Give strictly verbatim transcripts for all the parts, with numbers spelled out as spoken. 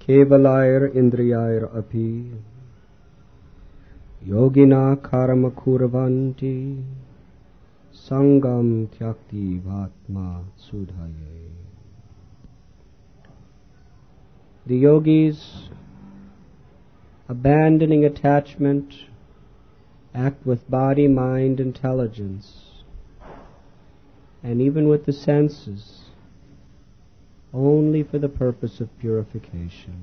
Kevalair Indriyair api Yogina karma kurvanti Sangam tyakti vatma sudhaye. The yogis, abandoning attachment, act with body, mind, intelligence, and even with the senses, only for the purpose of purification.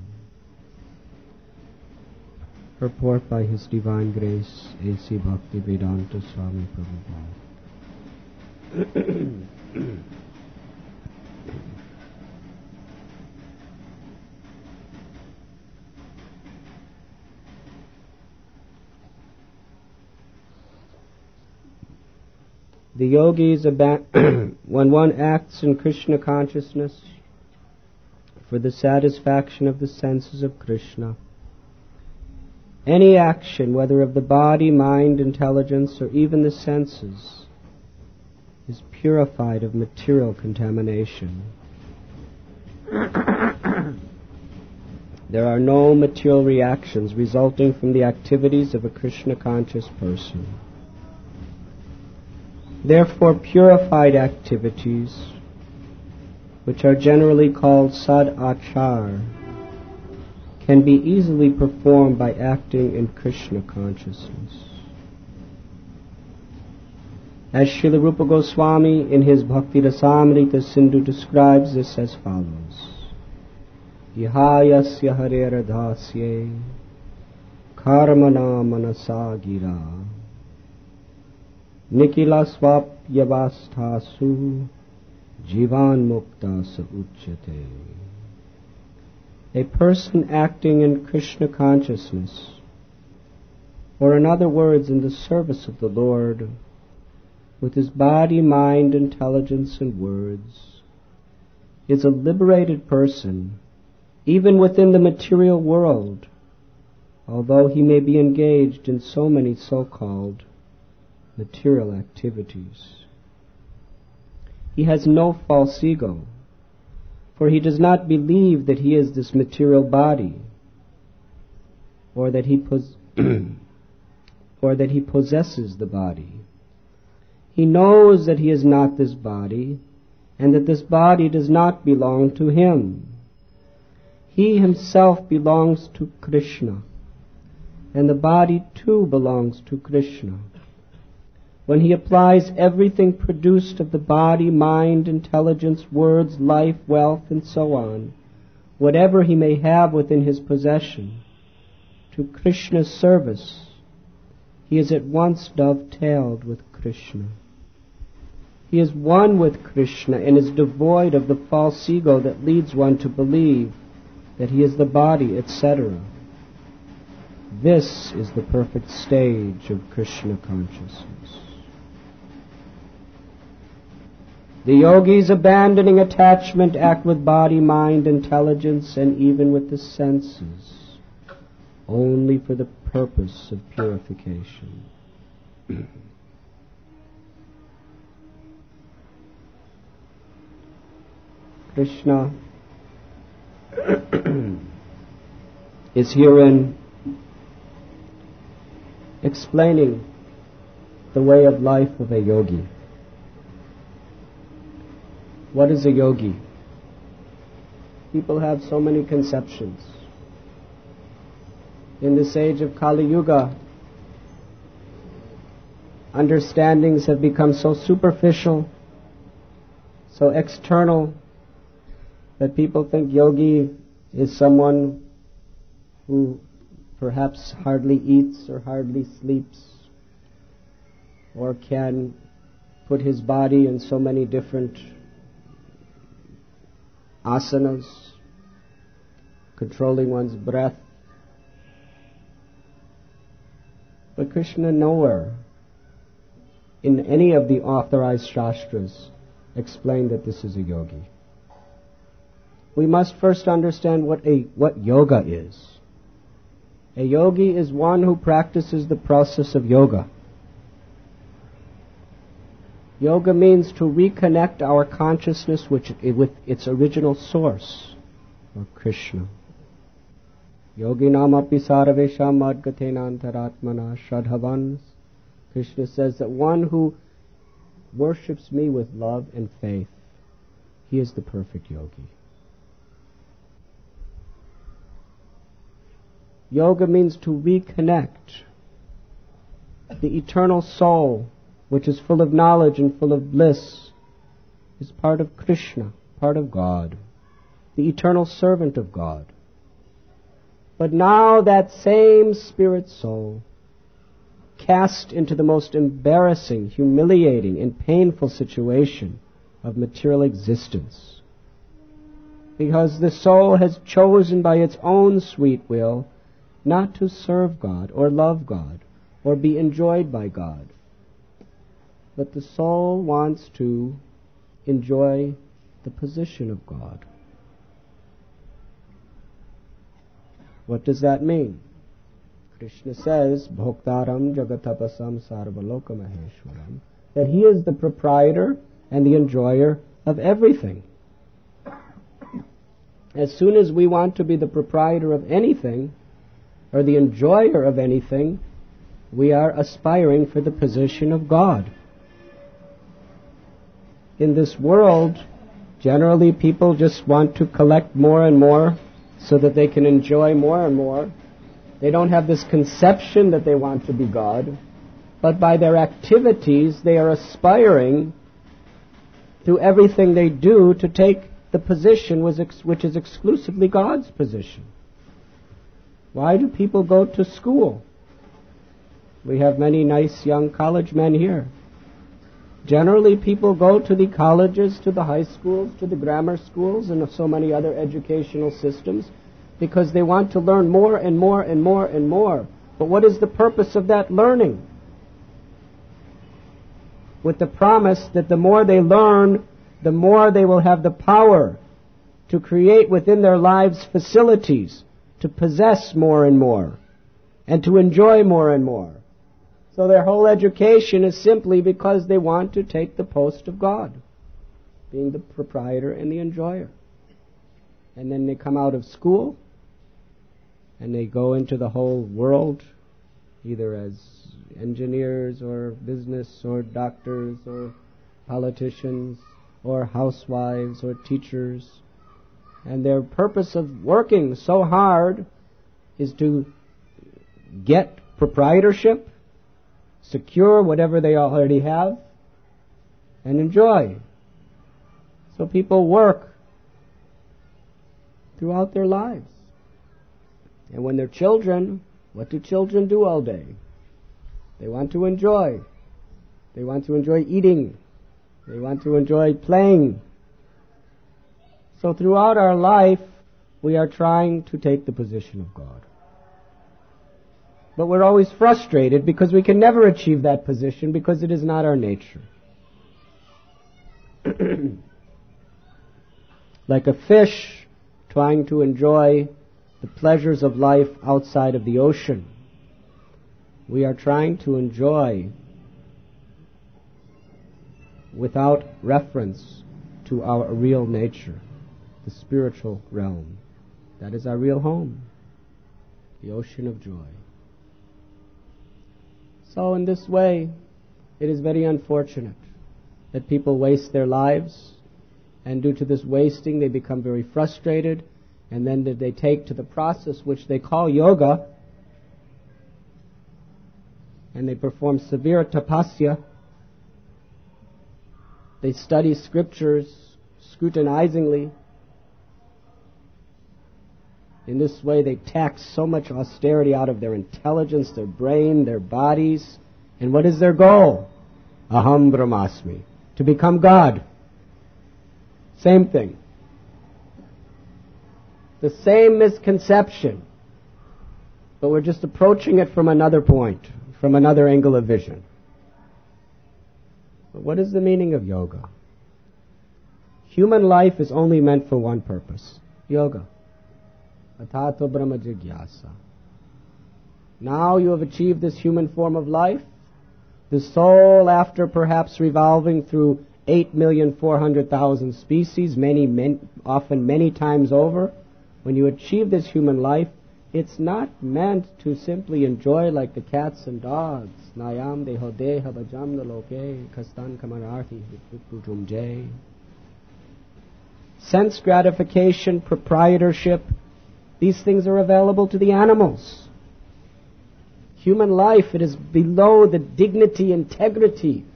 Purport by His Divine Grace, A C Bhaktivedanta Swami Prabhupada. The yogis, when one acts in Krishna consciousness for the satisfaction of the senses of Krishna, any action, whether of the body, mind, intelligence, or even the senses, is purified of material contamination. There are no material reactions resulting from the activities of a Krishna conscious person. Therefore, purified activities, which are generally called sad-achar, can be easily performed by acting in Krishna consciousness. As Srila Rupa Goswami in his Bhakti Rasamrita Sindhu describes this as follows: Ihayasya hareradhasye karmana manasa gira Nikila swapyavastasu jivan mukta sa uchyate. A person acting in Krishna consciousness, or in other words, in the service of the Lord, with his body, mind, intelligence, and words, is a liberated person, even within the material world, although he may be engaged in so many so-called material activities. He has no false ego, for he does not believe that he is this material body, or that he pos- or that he possesses the body. He knows that he is not this body, and that this body does not belong to him. He himself belongs to Krishna, and the body too belongs to Krishna. When he applies everything produced of the body, mind, intelligence, words, life, wealth, and so on, whatever he may have within his possession, to Krishna's service, he is at once dovetailed with Krishna. He is one with Krishna and is devoid of the false ego that leads one to believe that he is the body, et cetera. This is the perfect stage of Krishna consciousness. The yogis, abandoning attachment, act with body, mind, intelligence, and even with the senses, only for the purpose of purification. Krishna is herein explaining the way of life of a yogi. What is a yogi? People have so many conceptions. In this age of Kali Yuga, understandings have become so superficial, so external, that people think yogi is someone who perhaps hardly eats or hardly sleeps, or can put his body in so many different asanas, controlling one's breath. But Krishna nowhere in any of the authorized shastras explained that this is a yogi. We must first understand what a what yoga is. A yogi is one who practices the process of yoga. Yoga means to reconnect our consciousness with, with its original source, or Krishna. Yoginam api sarvesham madgatena antaratmana shradhavans. Krishna says that one who worships me with love and faith, he is the perfect yogi. Yoga means to reconnect. The eternal soul, which is full of knowledge and full of bliss, is part of Krishna, part of God, the eternal servant of God. But now that same spirit soul, cast into the most embarrassing, humiliating, and painful situation of material existence, because the soul has chosen by its own sweet will not to serve God or love God or be enjoyed by God, but the soul wants to enjoy the position of God. What does that mean? Krishna says, Bhoktaram Jagatapasam Sarvaloka Maheshwaram, that he is the proprietor and the enjoyer of everything. As soon as we want to be the proprietor of anything, or the enjoyer of anything, we are aspiring for the position of God. In this world, generally people just want to collect more and more so that they can enjoy more and more. They don't have this conception that they want to be God, but by their activities they are aspiring through everything they do to take the position which is exclusively God's position. Why do people go to school? We have many nice young college men here. Generally, people go to the colleges, to the high schools, to the grammar schools, and so many other educational systems because they want to learn more and more and more and more. But what is the purpose of that learning? With the promise that the more they learn, the more they will have the power to create within their lives facilities to possess more and more and to enjoy more and more. So their whole education is simply because they want to take the post of God, being the proprietor and the enjoyer. And then they come out of school and they go into the whole world, either as engineers or business or doctors or politicians or housewives or teachers. And their purpose of working so hard is to get proprietorship, secure whatever they already have, and enjoy. So people work throughout their lives. And when they're children, what do children do all day? They want to enjoy. They want to enjoy eating. They want to enjoy playing. So throughout our life, we are trying to take the position of God. But we're always frustrated because we can never achieve that position because it is not our nature. Like a fish trying to enjoy the pleasures of life outside of the ocean, we are trying to enjoy without reference to our real nature, the spiritual realm. That is our real home, the ocean of joy. So in this way, it is very unfortunate that people waste their lives, and due to this wasting they become very frustrated, and then they take to the process which they call yoga, and they perform severe tapasya. They study scriptures scrutinizingly. In this way, they tax so much austerity out of their intelligence, their brain, their bodies. And what is their goal? Aham Brahmasmi. To become God. Same thing. The same misconception. But we're just approaching it from another point, from another angle of vision. But what is the meaning of yoga? Human life is only meant for one purpose. Yoga. Atato Brahma Jigyasa. Now you have achieved this human form of life. The soul, after perhaps revolving through eight million four hundred thousand species, many, many, often many times over, when you achieve this human life, It's not meant to simply enjoy like the cats and dogs. Nayam de hode habajam loke kastan kamararthi jay. Sense gratification, proprietorship, these things are available to the animals. Human life, it is below the dignity, integrity.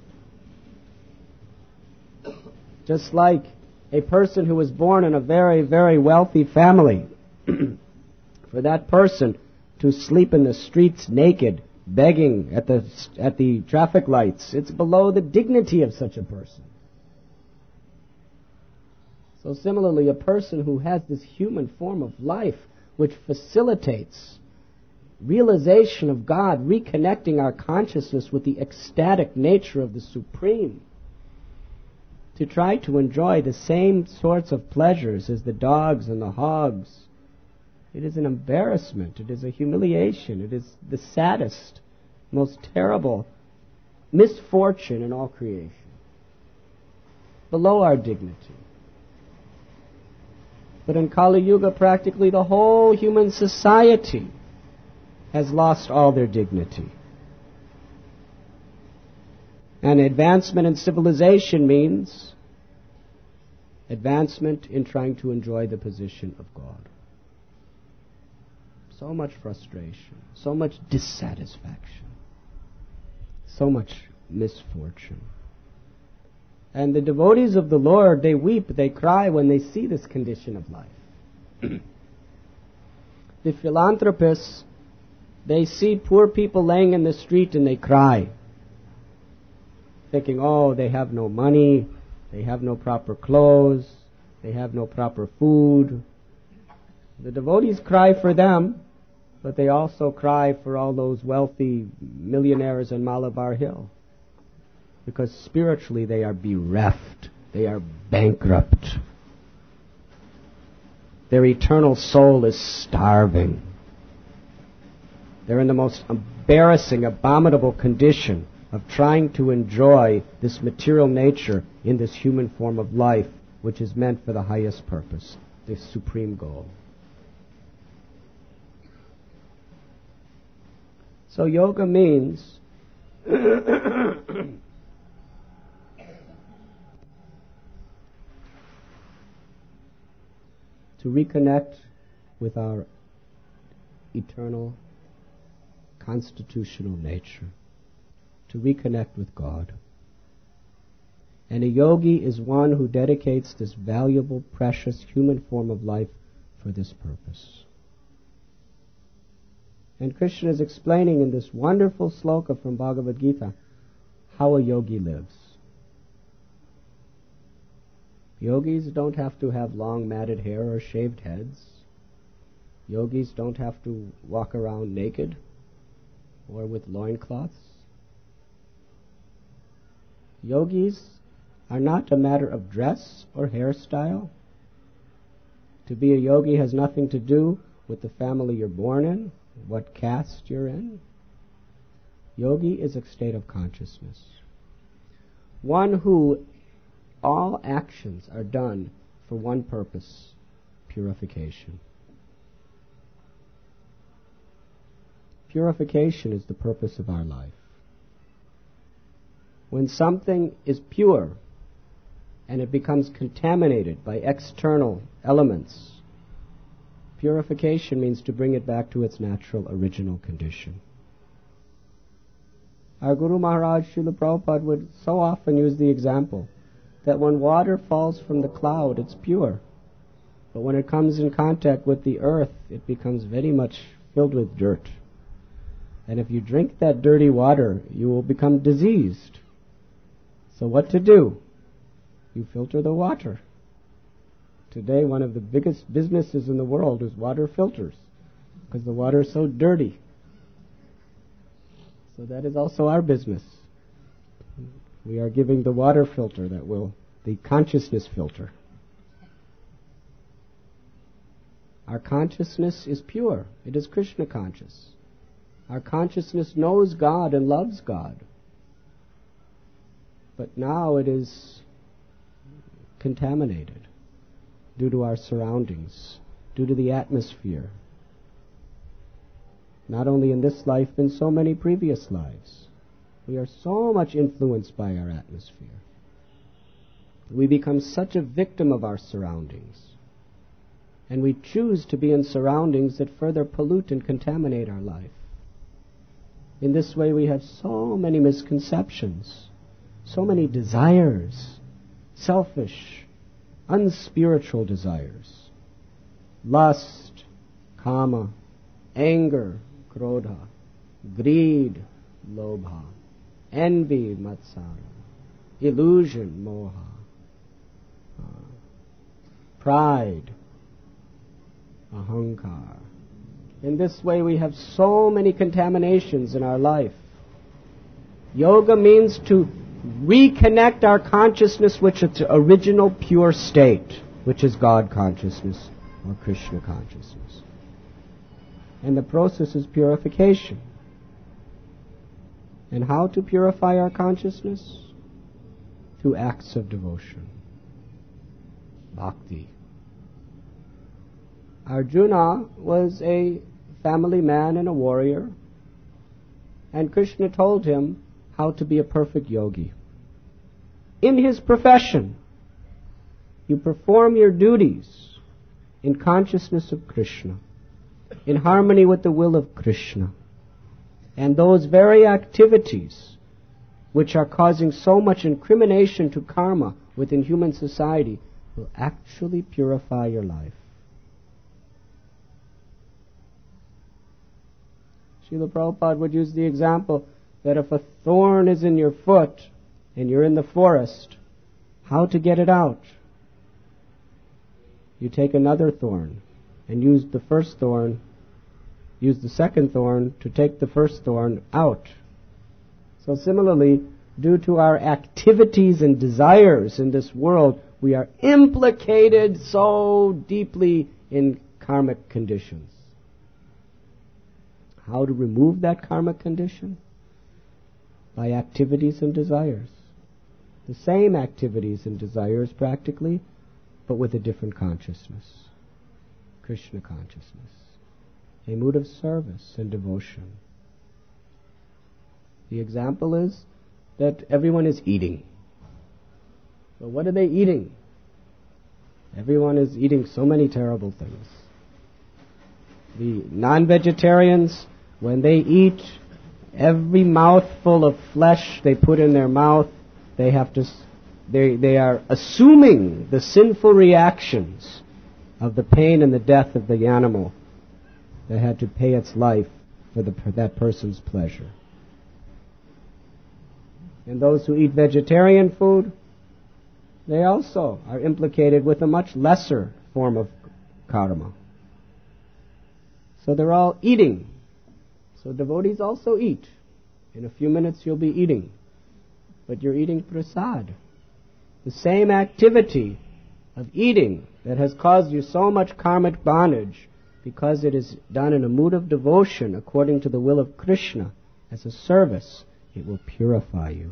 Just like a person who was born in a very, very wealthy family, for that person to sleep in the streets naked, begging at the at the traffic lights, it's below the dignity of such a person. So similarly, a person who has this human form of life which facilitates realization of God, reconnecting our consciousness with the ecstatic nature of the Supreme, to try to enjoy the same sorts of pleasures as the dogs and the hogs, it is an embarrassment, it is a humiliation, it is the saddest, most terrible misfortune in all creation, below our dignity. But in Kali Yuga, practically the whole human society has lost all their dignity. And advancement in civilization means advancement in trying to enjoy the position of God. So much frustration, so much dissatisfaction, so much misfortune. And the devotees of the Lord, they weep, they cry when they see this condition of life. The philanthropists, they see poor people laying in the street and they cry, thinking, oh, they have no money, they have no proper clothes, they have no proper food. The devotees cry for them, but they also cry for all those wealthy millionaires in Malabar Hill, because spiritually they are bereft, they are bankrupt. Their eternal soul is starving. They're in the most embarrassing, abominable condition of trying to enjoy this material nature in this human form of life, which is meant for the highest purpose, the supreme goal. So yoga means to reconnect with our eternal constitutional nature, to reconnect with God. And a yogi is one who dedicates this valuable, precious human form of life for this purpose. And Krishna is explaining in this wonderful sloka from Bhagavad Gita how a yogi lives. Yogis don't have to have long matted hair or shaved heads. Yogis don't have to walk around naked or with loincloths. Yogis are not a matter of dress or hairstyle. To be a yogi has nothing to do with the family you're born in, what caste you're in. Yogi is a state of consciousness. One who all actions are done for one purpose, purification. Purification is the purpose of our life. When something is pure and it becomes contaminated by external elements, purification means to bring it back to its natural original condition. Our Guru Maharaj Srila Prabhupada would so often use the example that when water falls from the cloud, it's pure. But when it comes in contact with the earth, it becomes very much filled with dirt. And if you drink that dirty water, you will become diseased. So what to do? You filter the water. Today, one of the biggest businesses in the world is water filters, because the water is so dirty. So that is also our business. We are giving the water filter that will, the consciousness filter. Our consciousness is pure. It is Krishna conscious. Our consciousness knows God and loves God. But now it is contaminated due to our surroundings, due to the atmosphere, not only in this life, but in so many previous lives. We are so much influenced by our atmosphere. We become such a victim of our surroundings. And we choose to be in surroundings that further pollute and contaminate our life. In this way we have so many misconceptions, so many desires, selfish, unspiritual desires. Lust, kama, anger, krodha, greed, lobha, envy, matsara, illusion, moha, uh, pride, ahankar. In this way we have so many contaminations in our life. Yoga means to reconnect our consciousness with its original pure state, which is God consciousness or Krishna consciousness. And the process is purification. And how to purify our consciousness? Through acts of devotion. Bhakti. Arjuna was a family man and a warrior, and Krishna told him how to be a perfect yogi. In his profession, you perform your duties in consciousness of Krishna, in harmony with the will of Krishna. And those very activities which are causing so much incrimination to karma within human society will actually purify your life. Srila Prabhupada would use the example that if a thorn is in your foot and you're in the forest, how to get it out? You take another thorn and use the first thorn, use the second thorn to take the first thorn out. So similarly, due to our activities and desires in this world, we are implicated so deeply in karmic conditions. How to remove that karmic condition? By activities and desires. The same activities and desires practically, but with a different consciousness. Krishna consciousness. A mood of service and devotion. The example is that everyone is eating. So what are they eating? Everyone is eating so many terrible things. The non-vegetarians, when they eat, every mouthful of flesh they put in their mouth, they have to, they they are assuming the sinful reactions of the pain and the death of the animal that had to pay its life for the, for that person's pleasure. And those who eat vegetarian food, they also are implicated with a much lesser form of karma. So they're all eating. So devotees also eat. In a few minutes you'll be eating. But you're eating prasad. The same activity of eating that has caused you so much karmic bondage, because it is done in a mood of devotion according to the will of Krishna as a service, it will purify you.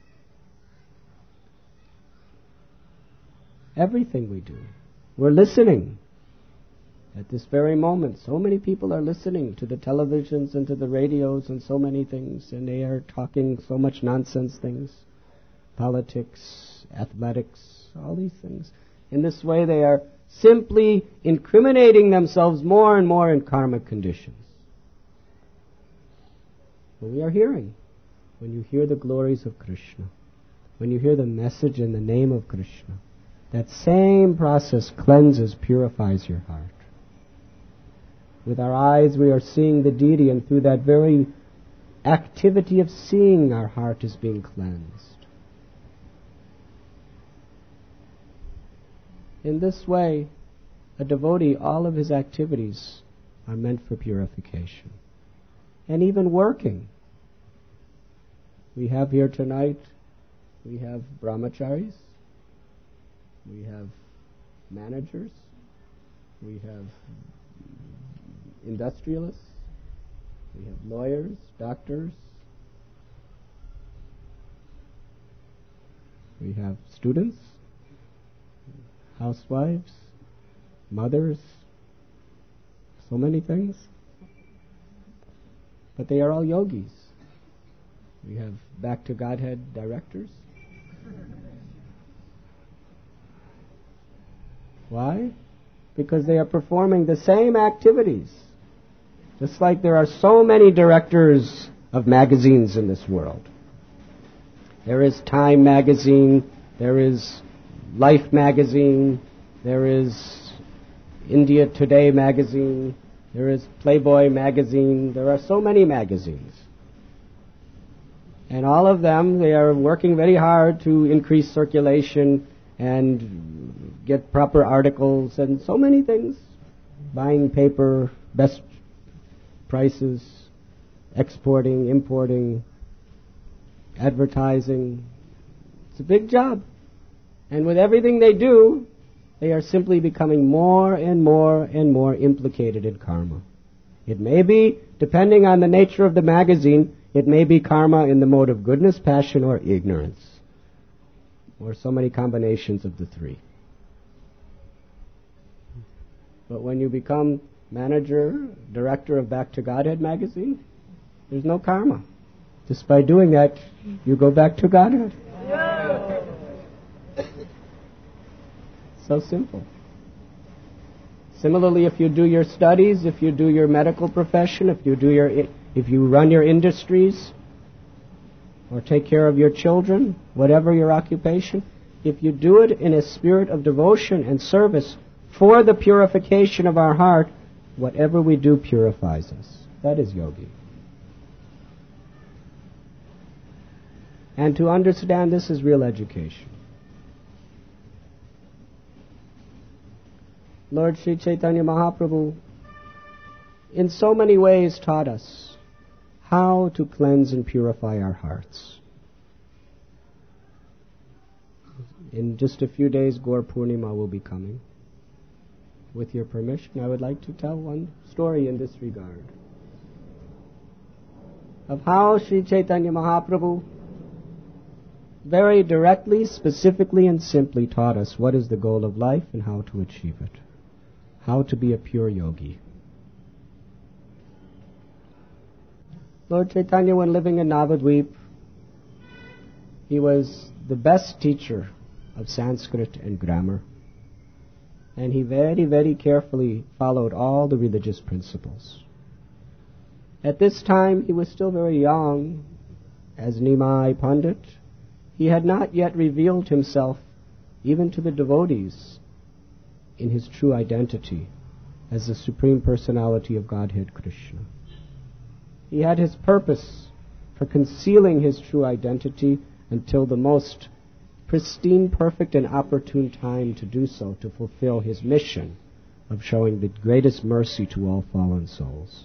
Everything we do. We're listening. At this very moment, so many people are listening to the televisions and to the radios and so many things, and they are talking so much nonsense things. Politics, athletics, all these things. In this way, they are simply incriminating themselves more and more in karmic conditions. But we are hearing. When you hear the glories of Krishna, when you hear the message in the name of Krishna, that same process cleanses, purifies your heart. With our eyes we are seeing the deity, and through that very activity of seeing, our heart is being cleansed. In this way, a devotee, all of his activities are meant for purification. And even working. We have here tonight, we have brahmacharis, we have managers, we have industrialists, we have lawyers, doctors, we have students, housewives, mothers, so many things. but they are all yogis. We have Back to Godhead directors. Why? Because they are performing the same activities. Just like there are so many directors of magazines in this world. There is Time magazine, there is Life magazine, there is India Today magazine, there is Playboy magazine, there are so many magazines. And all of them, they are working very hard to increase circulation and get proper articles and so many things. Buying paper, best prices, exporting, importing, advertising. It's a big job. And with everything they do, they are simply becoming more and more and more implicated in karma. It may be, depending on the nature of the magazine, it may be karma in the mode of goodness, passion, or ignorance. Or so many combinations of the three. But when you become manager, director of Back to Godhead magazine, there's no karma. Just by doing that, you go back to Godhead. Yeah. So simple. Similarly, if you do your studies, if you do your medical profession, if you do your, if you run your industries, or take care of your children, whatever your occupation, if you do it in a spirit of devotion and service for the purification of our heart, whatever we do purifies us. That is yogi. And to understand this is real education. Lord Sri Chaitanya Mahaprabhu in so many ways taught us how to cleanse and purify our hearts. In just a few days, Gaur Purnima will be coming. With your permission, I would like to tell one story in this regard. Of how Sri Chaitanya Mahaprabhu very directly, specifically, and simply taught us what is the goal of life and how to achieve it. How to be a pure yogi. Lord Chaitanya, when living in Navadvip, he was the best teacher of Sanskrit and grammar. And he very, very carefully followed all the religious principles. At this time, he was still very young. As Nimai Pandit, he had not yet revealed himself even to the devotees in his true identity as the Supreme Personality of Godhead Krishna. He had his purpose for concealing his true identity until the most pristine, perfect, and opportune time to do so, to fulfill his mission of showing the greatest mercy to all fallen souls.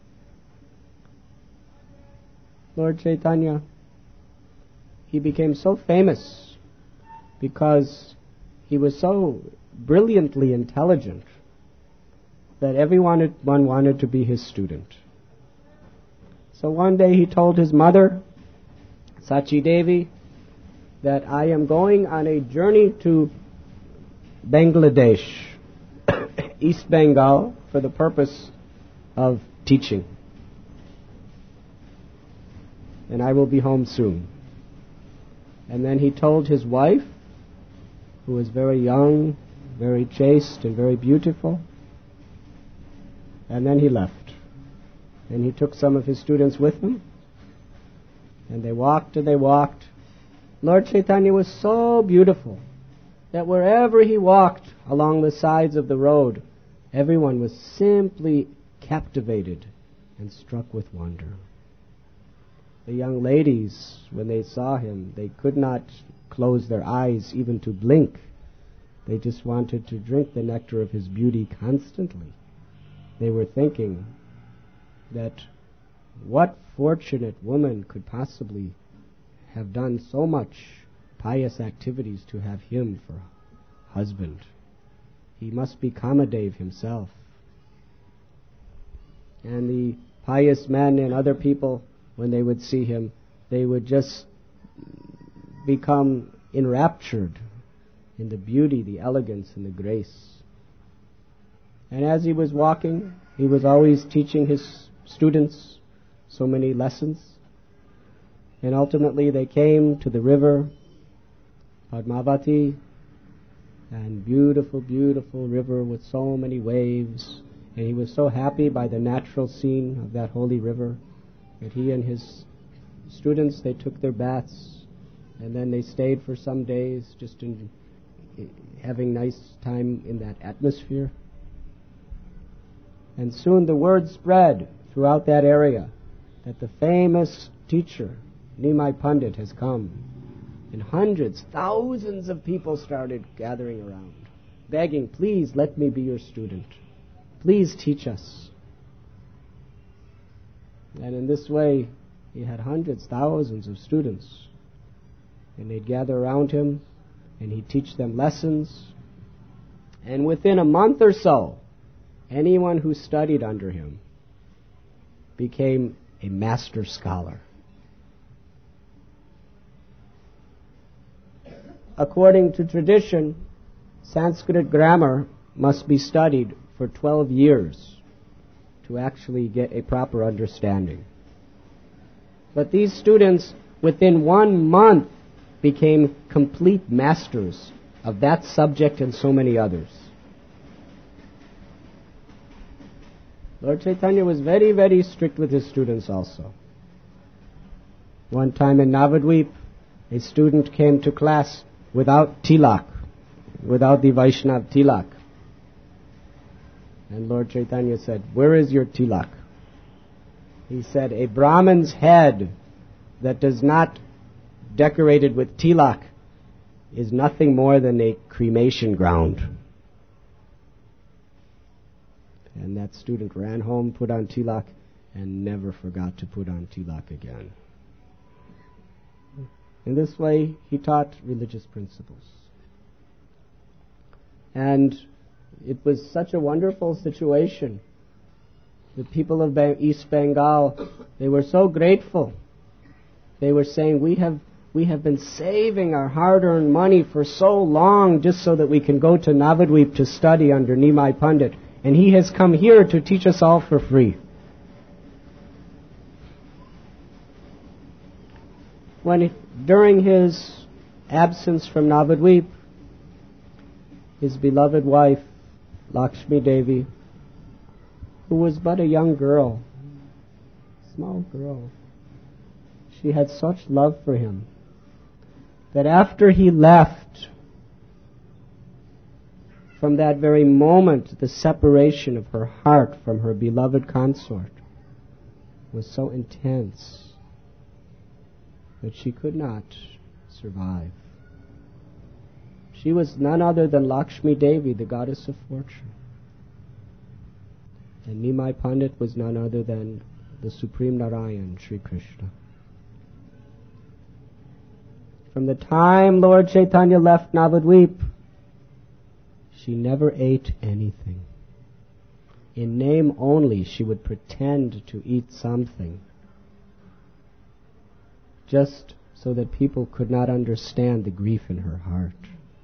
Lord Chaitanya, he became so famous because he was so brilliantly intelligent that everyone one wanted to be his student. So one day he told his mother, Sachi Devi, that I am going on a journey to Bangladesh, East Bengal, for the purpose of teaching. And I will be home soon. And then he told his wife, who was very young, very chaste, and very beautiful. And then he left. And he took some of his students with him. And they walked and they walked. Lord Chaitanya was so beautiful that wherever he walked along the sides of the road, everyone was simply captivated and struck with wonder. The young ladies, when they saw him, they could not close their eyes even to blink. They just wanted to drink the nectar of his beauty constantly. They were thinking that what fortunate woman could possibly have done so much pious activities to have him for husband. He must be Kamadev himself. And the pious men and other people, when they would see him, they would just become enraptured in the beauty, the elegance, and the grace. And as he was walking, he was always teaching his students so many lessons. And ultimately they came to the river Padmavati, and beautiful, beautiful river with so many waves. And he was so happy by the natural scene of that holy river that he and his students, they took their baths, and then they stayed for some days just in, having nice time in that atmosphere. And soon the word spread throughout that area that the famous teacher, Nimai Pandit, has come. And hundreds, thousands of people started gathering around, begging, please let me be your student. Please teach us. And in this way, he had hundreds, thousands of students. And they'd gather around him, and he'd teach them lessons. And within a month or so, anyone who studied under him became a master scholar. According to tradition, Sanskrit grammar must be studied for twelve years to actually get a proper understanding. But these students, within one month, became complete masters of that subject and so many others. Lord Chaitanya was very, very strict with his students also. One time in Navadvip, a student came to class without tilak, without the Vaishnav tilak. And Lord Chaitanya said, where is your tilak? He said, a Brahman's head that does not decorated with tilak is nothing more than a cremation ground. And that student ran home, put on tilak, and never forgot to put on tilak again. In this way, he taught religious principles. And it was such a wonderful situation. The people of East Bengal, they were so grateful. They were saying, we have we have been saving our hard-earned money for so long just so that we can go to Navadvip to study under Nimai Pandit. And he has come here to teach us all for free. When it, during his absence from Navadvip, his beloved wife, Lakshmi Devi, who was but a young girl, small girl, she had such love for him that after he left, from that very moment, the separation of her heart from her beloved consort was so intense that she could not survive. She was none other than Lakshmi Devi, the goddess of fortune. And Nimai Pandit was none other than the Supreme Narayan, Sri Krishna. From the time Lord Chaitanya left Navadvip, she never ate anything. In name only, she would pretend to eat something, just so that people could not understand the grief in her heart.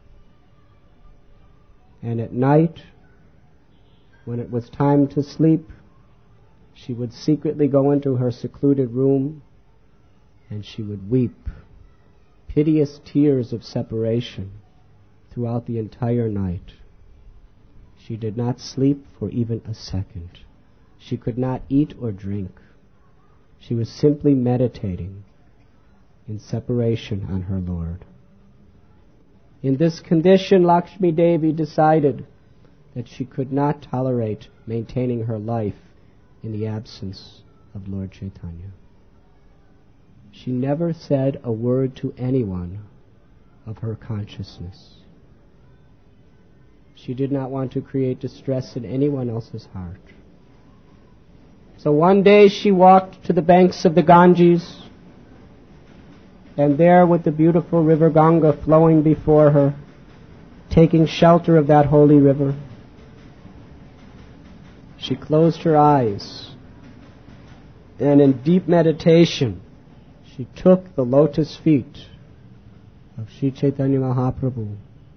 And at night, when it was time to sleep, she would secretly go into her secluded room and she would weep piteous tears of separation throughout the entire night. She did not sleep for even a second. She could not eat or drink. She was simply meditating in separation on her Lord. In this condition, Lakshmi Devi decided that she could not tolerate maintaining her life in the absence of Lord Chaitanya. She never said a word to anyone of her consciousness. She did not want to create distress in anyone else's heart. So one day she walked to the banks of the Ganges, and there with the beautiful river Ganga flowing before her, taking shelter of that holy river, she closed her eyes, and in deep meditation, she took the lotus feet of Sri Chaitanya Mahaprabhu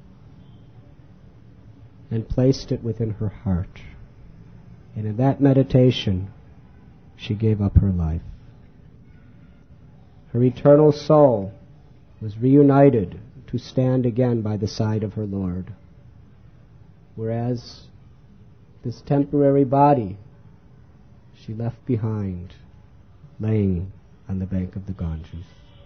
and placed it within her heart. And in that meditation, she gave up her life. her eternal soul was reunited to stand again by the side of her Lord. Whereas this temporary body she left behind, laying on the bank of the Ganges.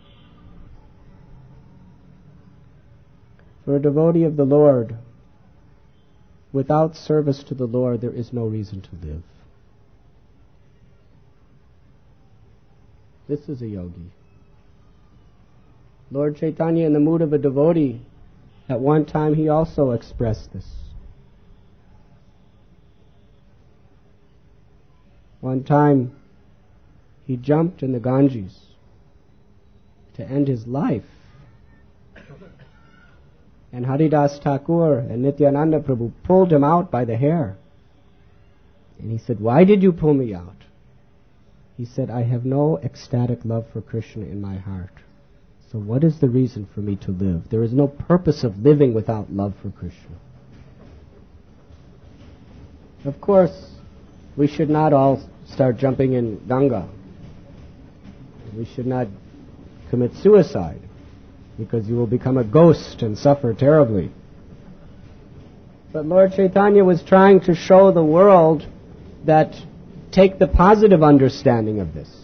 For a devotee of the Lord, without service to the Lord, there is no reason to live. This is a yogi. Lord Chaitanya, in the mood of a devotee, at one time he also expressed this. One time he jumped in the Ganges to end his life. And Haridas Thakur and Nityananda Prabhu pulled him out by the hair. And he said, "Why did you pull me out?" He said, "I have no ecstatic love for Krishna in my heart. So what is the reason for me to live? There is no purpose of living without love for Krishna." Of course, we should not all start jumping in Ganga. We should not commit suicide, because you will become a ghost and suffer terribly. But Lord Chaitanya was trying to show the world that take the positive understanding of this,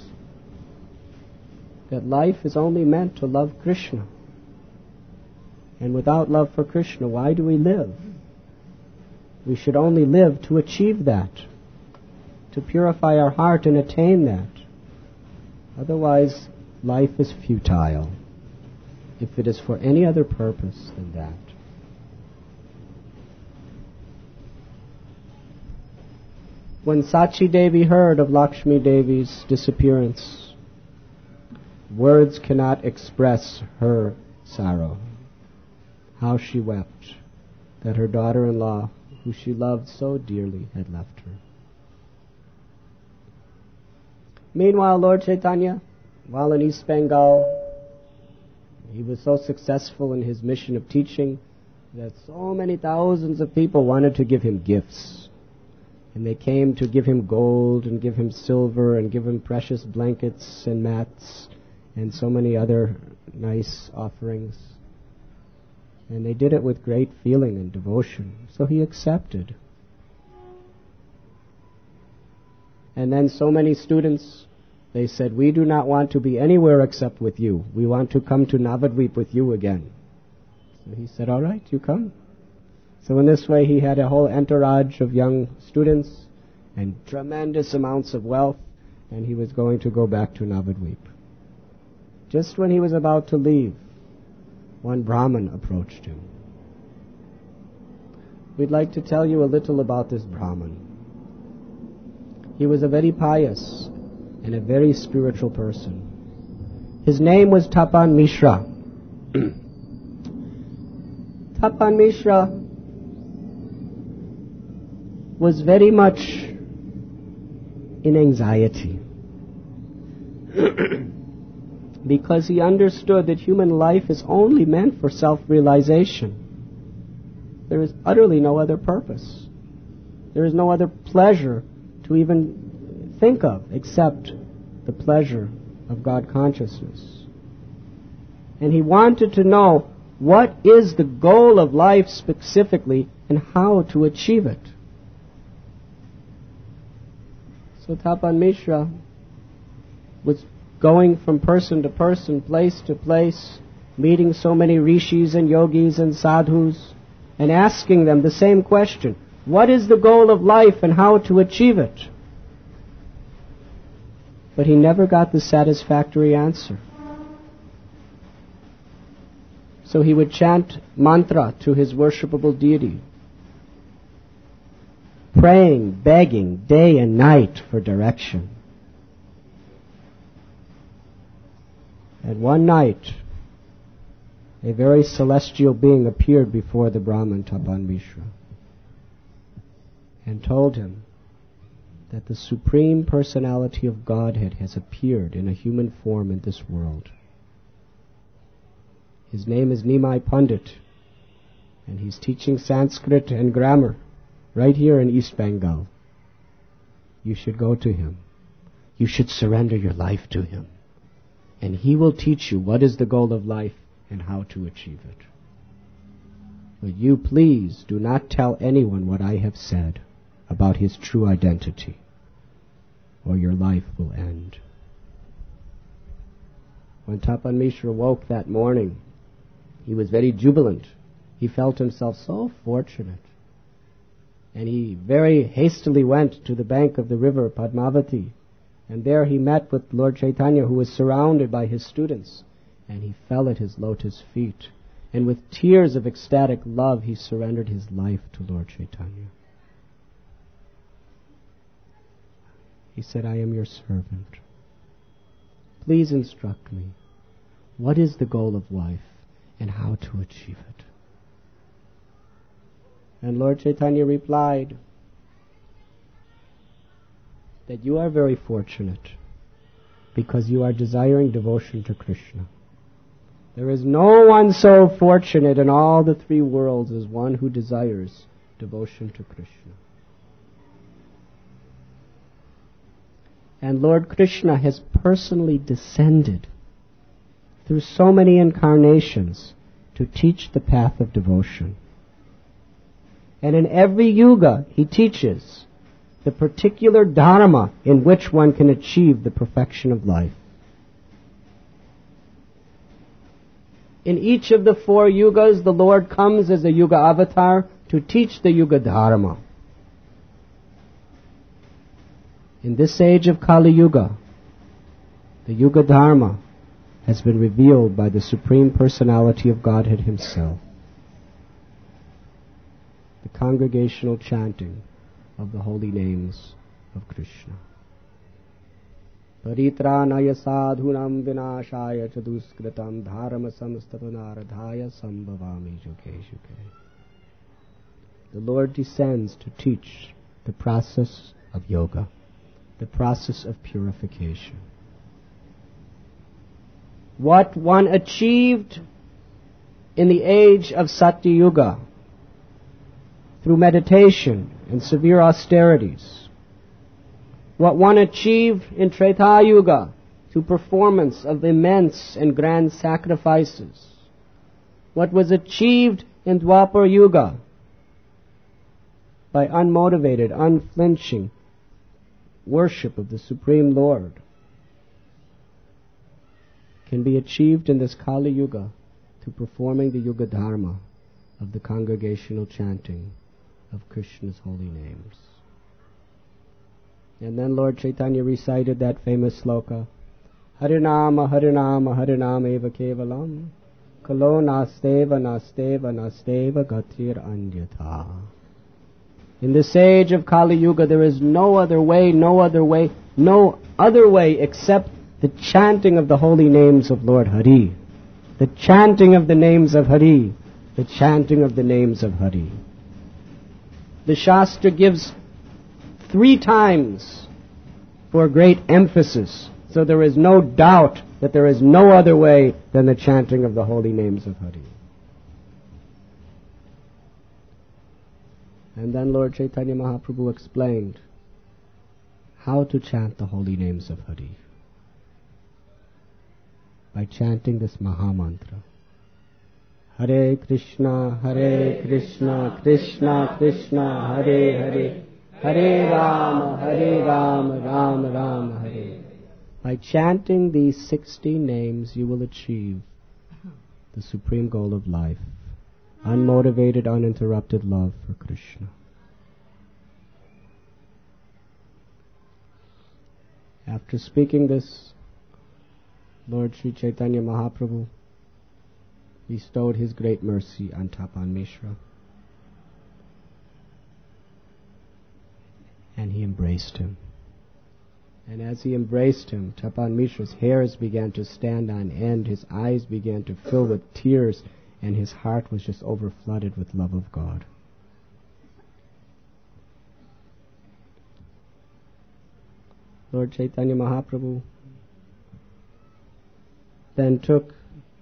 that life is only meant to love Krishna. And without love for Krishna, why do we live? We should only live to achieve that, to purify our heart and attain that. Otherwise, life is futile, if it is for any other purpose than that. When Sachi Devi heard of Lakshmi Devi's disappearance, words cannot express her sorrow. How she wept that her daughter-in-law, who she loved so dearly, had left her. Meanwhile, Lord Chaitanya, while in East Bengal, he was so successful in his mission of teaching that so many thousands of people wanted to give him gifts. And they came to give him gold and give him silver and give him precious blankets and mats and so many other nice offerings. And they did it with great feeling and devotion. So he accepted. And then so many students, they said, "We do not want to be anywhere except with you. We want to come to Navadvip with you again." So he said, "All right, you come." So in this way he had a whole entourage of young students and tremendous amounts of wealth, and he was going to go back to Navadvip. Just when he was about to leave, one Brahmin approached him. We'd like to tell you a little about this Brahmin. He was a very pious and a very spiritual person. His name was Tapan Mishra. Tapan Mishra was very much in anxiety because he understood that human life is only meant for self-realization. There is utterly no other purpose. There is no other pleasure to even think of except the pleasure of God consciousness. And he wanted to know what is the goal of life specifically and how to achieve it. So Tapan Mishra was going from person to person, place to place, meeting so many rishis and yogis and sadhus, and asking them the same question: what is the goal of life and how to achieve it? But he never got the satisfactory answer. So he would chant mantra to his worshipable deity, praying, begging day and night for direction. And one night, a very celestial being appeared before the Brahmin Tapan Mishra and told him that the Supreme Personality of Godhead has appeared in a human form in this world. His name is Nimai Pandit, and he's teaching Sanskrit and grammar right here in East Bengal. You should go to him. You should surrender your life to him. And He will teach you what is the goal of life and how to achieve it. But you please do not tell anyone what I have said about His true identity, or your life will end. When Tapan Mishra woke that morning, he was very jubilant. He felt himself so fortunate. And he very hastily went to the bank of the river Padmavati. And there he met with Lord Chaitanya, who was surrounded by his students. And he fell at his lotus feet. And with tears of ecstatic love, he surrendered his life to Lord Chaitanya. He said, I am your servant. Please instruct me. What is the goal of life and how to achieve it? And Lord Chaitanya replied that you are very fortunate because you are desiring devotion to Krishna. There is no one so fortunate in all the three worlds as one who desires devotion to Krishna. And Lord Krishna has personally descended through so many incarnations to teach the path of devotion. And in every yuga, He teaches the particular dharma in which one can achieve the perfection of life. In each of the four yugas, the Lord comes as a yuga avatar to teach the yuga dharma. In this age of Kali Yuga, the yuga dharma has been revealed by the Supreme Personality of Godhead Himself. The congregational chanting of the holy names of Krishna. Paritranaya sadhunam vinashaya chaduskritam dharma samstapanardhaya sambhavami juke juke. The Lord descends to teach the process of yoga, the process of purification. What one achieved in the age of Satya Yuga through meditation and severe austerities, what one achieved in Treta Yuga through performance of immense and grand sacrifices, what was achieved in Dwapar Yuga by unmotivated, unflinching worship of the Supreme Lord, can be achieved in this Kali Yuga through performing the Yuga Dharma of the congregational chanting of Krishna's holy names. And then Lord Chaitanya recited that famous sloka, Harinama, Harinama, Harinama eva kevalam, Kalo nasteva, nasteva, nasteva gatir anyatha. In this age of Kali Yuga, there is no other way, no other way, no other way except the chanting of the holy names of Lord Hari. The chanting of the names of Hari. The chanting of the names of Hari. The Shastra gives three times for great emphasis, so there is no doubt that there is no other way than the chanting of the holy names of Hari. And then Lord Chaitanya Mahaprabhu explained how to chant the holy names of Hari. By chanting this Maha Mantra. Hare Krishna, Hare Krishna, Krishna Krishna, Hare Hare, Hare Rama, Hare Rama, Rama Rama, Hare. By chanting these sixty names, you will achieve the supreme goal of life, unmotivated, uninterrupted love for Krishna. After speaking this, Lord Sri Chaitanya Mahaprabhu bestowed His great mercy on Tapan Mishra, and he embraced him. And as he embraced him, Tapan Mishra's hairs began to stand on end, his eyes began to fill with tears, and his heart was just overflooded with love of God. Lord Chaitanya Mahaprabhu then took,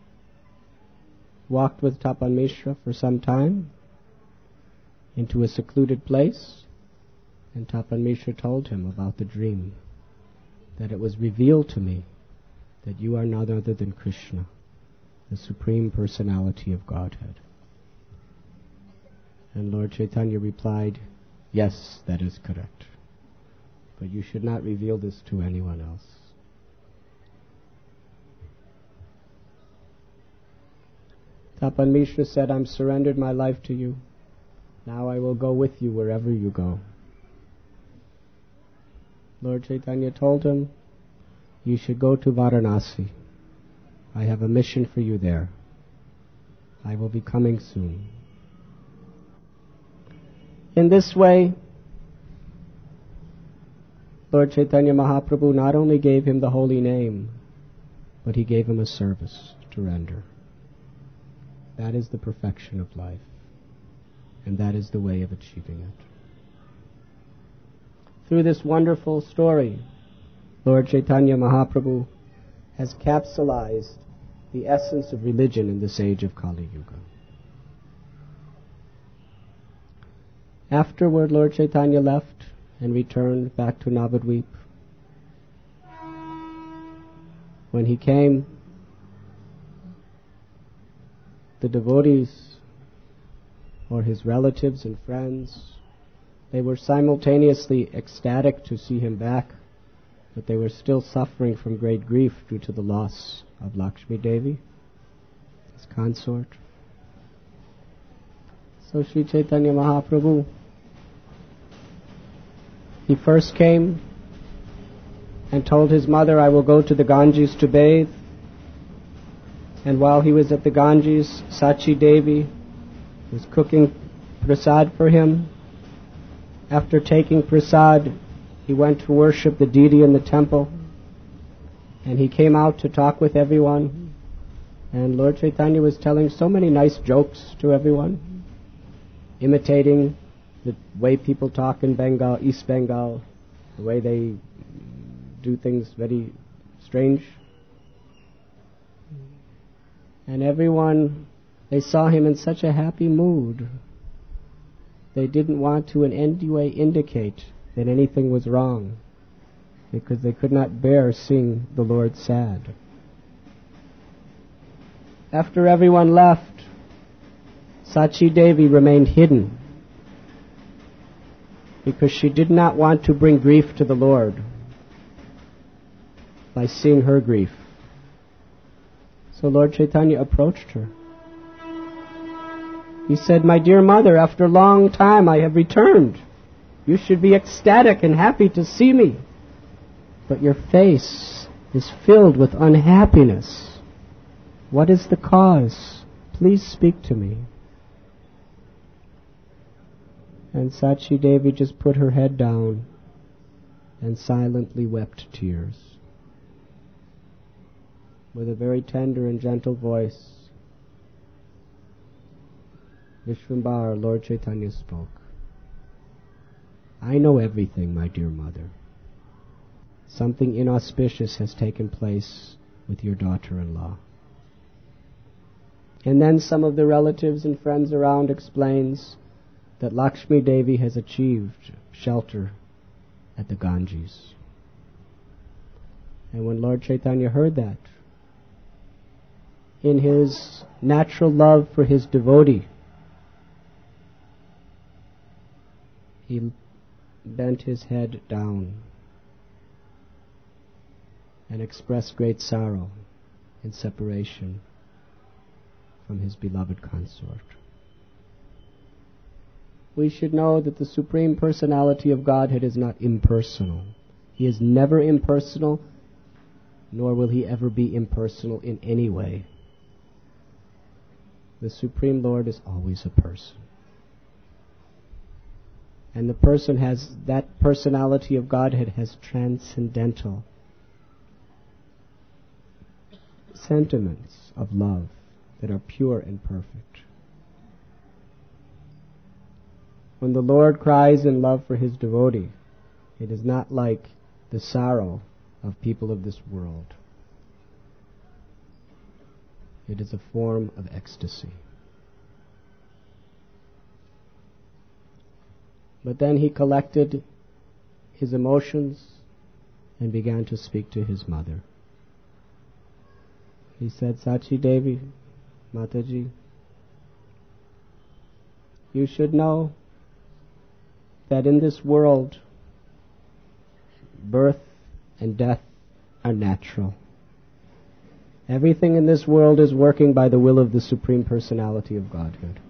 walked with Tapan Mishra for some time into a secluded place, and Tapan Mishra told him about the dream, that it was revealed to me that you are none other than Krishna, the Supreme Personality of Godhead. And Lord Chaitanya replied, yes, that is correct. But you should not reveal this to anyone else. Tapan Mishra said, I'm surrendered my life to you. Now I will go with you wherever you go. Lord Chaitanya told him, you should go to Varanasi. I have a mission for you there. I will be coming soon. In this way, Lord Chaitanya Mahaprabhu not only gave him the holy name, but he gave him a service to render. That is the perfection of life, and that is the way of achieving it. Through this wonderful story, Lord Chaitanya Mahaprabhu has capsulized the essence of religion in this age of Kali Yuga. Afterward, Lord Chaitanya left and returned back to Navadvip. When he came, the devotees, or his relatives and friends, they were simultaneously ecstatic to see him back, but they were still suffering from great grief due to the loss of Lakshmi Devi, his consort. So Sri Chaitanya Mahaprabhu, he first came and told his mother, I will go to the Ganges to bathe. And while he was at the Ganges, Sachi Devi was cooking prasad for him. After taking prasad, he went to worship the deity in the temple. And he came out to talk with everyone. And Lord Chaitanya was telling so many nice jokes to everyone, imitating the way people talk in Bengal, East Bengal, the way they do things very strange. And everyone, they saw him in such a happy mood. They didn't want to in any way indicate that anything was wrong, because they could not bear seeing the Lord sad. After everyone left, Sachi Devi remained hidden, because she did not want to bring grief to the Lord by seeing her grief. So Lord Chaitanya approached her. He said, my dear mother, after a long time I have returned. You should be ecstatic and happy to see me. But your face is filled with unhappiness. What is the cause? Please speak to me. And Sachi Devi just put her head down and silently wept tears. With a very tender and gentle voice, Vishvambara, Lord Chaitanya spoke. I know everything, my dear mother. Something inauspicious has taken place with your daughter-in-law. And then some of the relatives and friends around explains that Lakshmi Devi has achieved shelter at the Ganges. And when Lord Chaitanya heard that, in his natural love for his devotee, he bent his head down and expressed great sorrow in separation from his beloved consort. We should know that the Supreme Personality of Godhead is not impersonal. He is never impersonal, nor will he ever be impersonal in any way. The Supreme Lord is always a person. And the person has, that personality of Godhead has transcendental sentiments of love that are pure and perfect. When the Lord cries in love for his devotee, it is not like the sorrow of people of this world. It is a form of ecstasy. But then he collected his emotions and began to speak to his mother. He said, Sachi Devi, Mataji, you should know that in this world, birth and death are natural. Everything in this world is working by the will of the Supreme Personality of Godhead.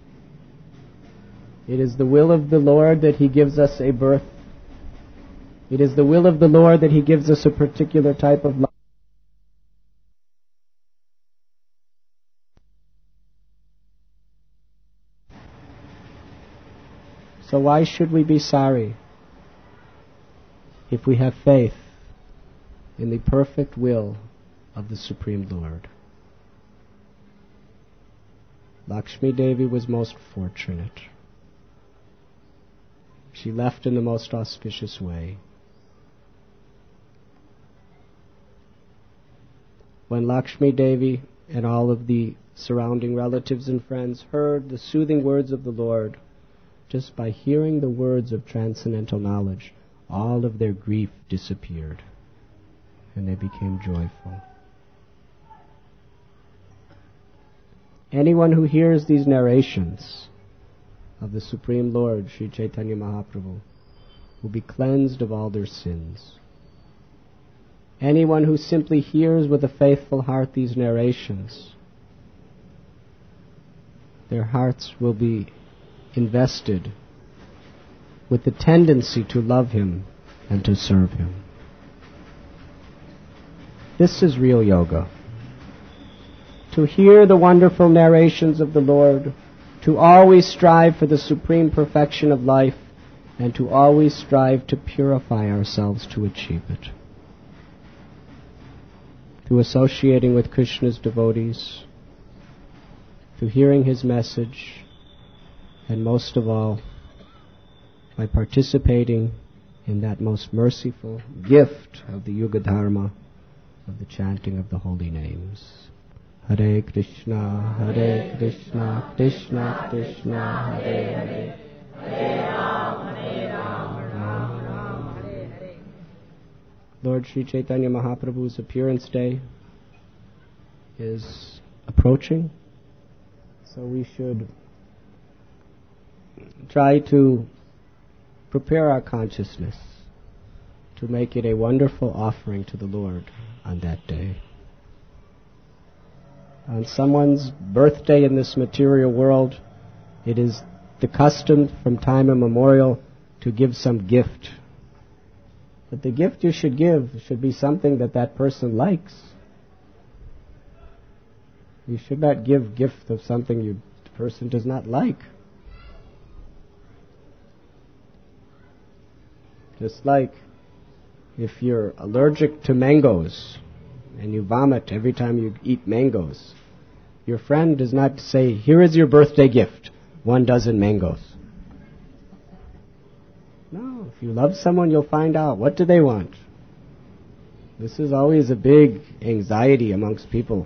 It is the will of the Lord that He gives us a birth. It is the will of the Lord that He gives us a particular type of life. So why should we be sorry if we have faith in the perfect will of the Supreme Lord? Lakshmi Devi was most fortunate. She left in the most auspicious way. When Lakshmi Devi and all of the surrounding relatives and friends heard the soothing words of the Lord, just by hearing the words of transcendental knowledge, all of their grief disappeared and they became joyful. Anyone who hears these narrations of the Supreme Lord, Sri Chaitanya Mahaprabhu, will be cleansed of all their sins. Anyone who simply hears with a faithful heart these narrations, their hearts will be invested with the tendency to love Him and to serve Him. This is real yoga. To hear the wonderful narrations of the Lord, to always strive for the supreme perfection of life, and to always strive to purify ourselves to achieve it. Through associating with Krishna's devotees, through hearing His message, and most of all, by participating in that most merciful gift of the Yuga Dharma, of the chanting of the holy names. Hare Krishna, Hare Krishna, Krishna Krishna, Hare Hare, Hare Ram, Hare Ram, Ram Ram, Hare Hare. Lord Sri Chaitanya Mahaprabhu's appearance day is approaching, so we should try to prepare our consciousness to make it a wonderful offering to the Lord on that day. On someone's birthday in this material world, it is the custom from time immemorial to give some gift. But the gift you should give should be something that that person likes. You should not give gift of something you, the person does not like. Just like if you're allergic to mangoes and you vomit every time you eat mangoes, your friend does not say, here is your birthday gift, one dozen mangoes. No, if you love someone, you'll find out. What do they want? This is always a big anxiety amongst people.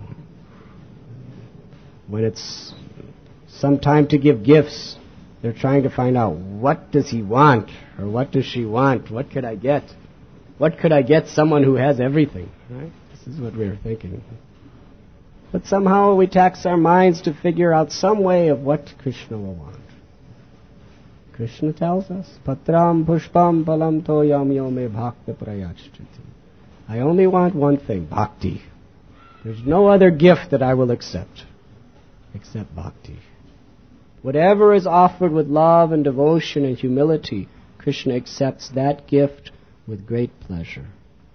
When it's some time to give gifts, they're trying to find out, what does he want? Or what does she want? What could I get? What could I get someone who has everything? Right? This is what we're thinking. But somehow we tax our minds to figure out some way of what Krishna will want. Krishna tells us, Patram pushpam palam toyam yome bhakti prayachati. I only want one thing, bhakti. There's no other gift that I will accept except bhakti. Whatever is offered with love and devotion and humility, Krishna accepts that gift with great pleasure.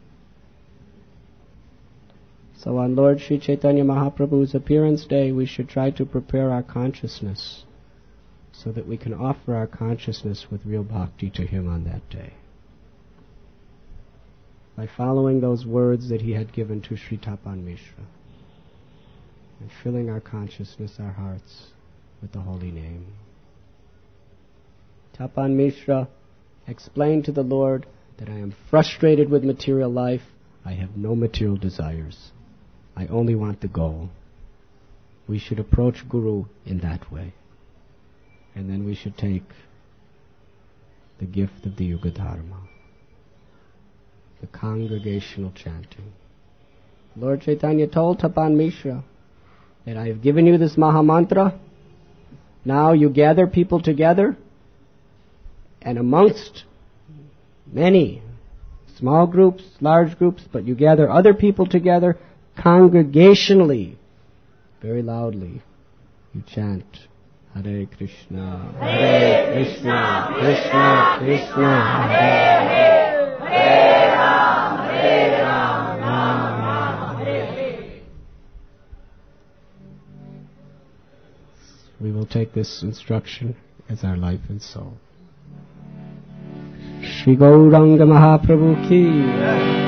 So on Lord Sri Chaitanya Mahaprabhu's appearance day, we should try to prepare our consciousness so that we can offer our consciousness with real bhakti to Him on that day. By following those words that He had given to Sri Tapan Mishra, and filling our consciousness, our hearts, with the holy name. Tapan Mishra explained to the Lord that I am frustrated with material life. I have no material desires. I only want the goal. We should approach Guru in that way. And then we should take the gift of the Yuga Dharma, the congregational chanting, Lord Chaitanya told Tapan Mishra that I have given you this Maha Mantra. Now you gather people together, and amongst many small groups, large groups, but you gather other people together congregationally, very loudly. You chant Hare Krishna, Hare Krishna, Krishna Krishna, Hare Hare, Hare Ram, Hare Ram, Ram Ram, Hare Hare. We will take this instruction as our life and soul. Shri Gauranga Mahaprabhu ki